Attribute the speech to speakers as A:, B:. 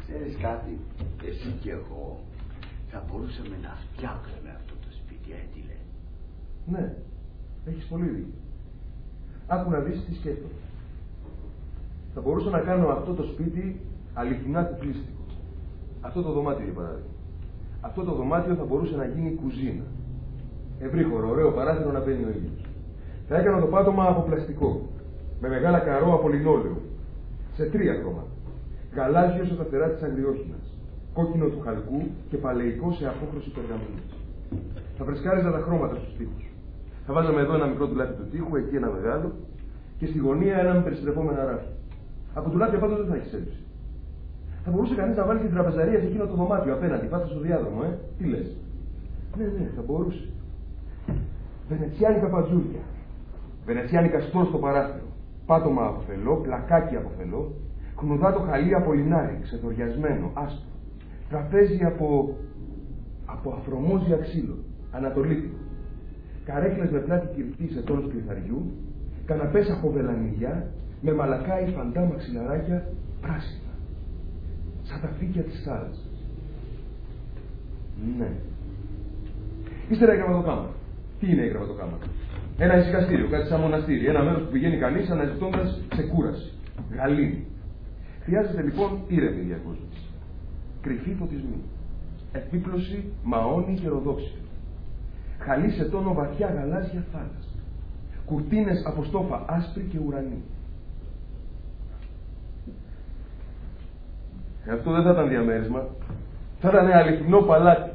A: Ξέρεις κάτι, εσύ και εγώ θα μπορούσαμε να φτιάξουμε αυτό το σπίτι, τι λες?
B: Ναι, έχεις πολύ δίκιο. Άκου να δεις τι σκέφτομαι. Θα μπορούσα να κάνω αυτό το σπίτι αληθινά κουκλίστικο. Αυτό το δωμάτιο, για παράδειγμα. Αυτό το δωμάτιο θα μπορούσε να γίνει κουζίνα. Ευρύχωρο, ωραίο παράθυρο να μπαίνει ο ήλιος. Θα έκανα το πάτωμα από πλαστικό, με μεγάλα καρό από λινόλεο, σε 3 χρώματα. Γαλάζιο σε τα φτερά της αγριόχινας, κόκκινο του χαλκού και παλαιικό σε απόχρωση περγαμηνής. Θα φρεσκάριζα τα χρώματα στους τοίχους. Θα βάζαμε εδώ ένα μικρό τουλάπι του τοίχου, εκεί ένα μεγάλο, και στη γωνία ένα με περιστρεφόμενα ράφια. Από τουλάπια πάντως δεν θα έχει έλλειψη. Θα μπορούσε κανείς να βάλει την τραπεζαρία σε εκείνο το δωμάτιο απέναντι, πάσα στο διάδρομο, Τι λες? Ναι, θα μπορούσε. Βενετσιάνικα πατζούρια. Βενετσιάνικα στρό στο παράθυρο. Πάτωμα από φελό, πλακάκι από φελό. Χνουδάτο χαλί από λινάρι, ξεδοριασμένο, άσπρο. Τραπέζι από αφρομόζια ξύλο, ανατολίτικο. Καρέκλες με πλάτη κυρτή σε τόνος κλιθαριού. Καναπές από βελανιδιά, με μαλακάι φαντά μαξιλαράκια πράσινα. Σαν τα φύκια της θάλασσας. Ναι. Ύστερα η γραμματοκάμαρα. Τι είναι η γραμματοκάμαρα? Ένα ησυχαστήριο, κάτι σαν μοναστήρι. Ένα μέρος που πηγαίνει κανείς αναζητώντας ξεκούραση. Γαλήνη. Χρειάζεται λοιπόν ήρεμη διακόσμηση. Κρυφή φωτισμή. Επίπλωση μαόνι και ροδόξυλο. Χαλί σε τόνο βαθιά γαλάζια θάλασσα. Κουρτίνες από στόφα άσπρη και ουρανή. Αυτό δεν θα ήταν διαμέρισμα. Θα ήταν αληθινό παλάτι.